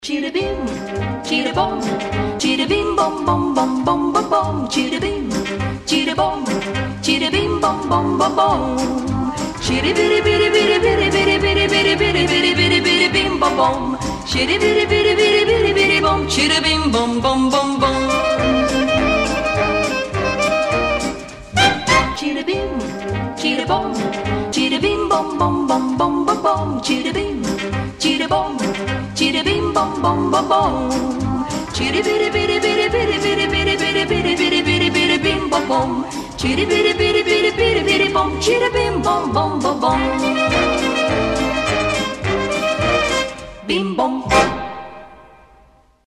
Chitty bim, chitty bom, chitty bim bom bom bom bom bom bom. Chitty bim, chitty bom, chitty bim bom bom bom bom. Chitty bitty bitty bitty bitty bitty bitty bitty bitty bitty bitty bitty bim bom bom. Chitty bitty bitty bitty bitty bitty bom. Chitty bim bom bom bom bom. Chitty bim, chitty bom, chitty bim bom bom bom bom bom bom. Chitty bim, chitty bom, chitty bim bom bom bom bom. Chitty bitty bitty bitty bitty bitty bitty bitty bitty bitty bitty bitty bim bom bom. Chitty bitty bitty bitty bitty bitty bom. Chitty bim bom bom bom bom. Bim bom.